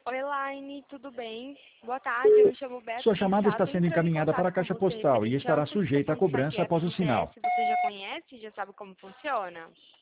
Oi, Elaine, tudo bem? Boa tarde, eu me chamo Beto. Sua chamada está sendo encaminhada para a caixa postal e estará sujeita a cobrança após o sinal. Se você já conhece, já sabe como funciona.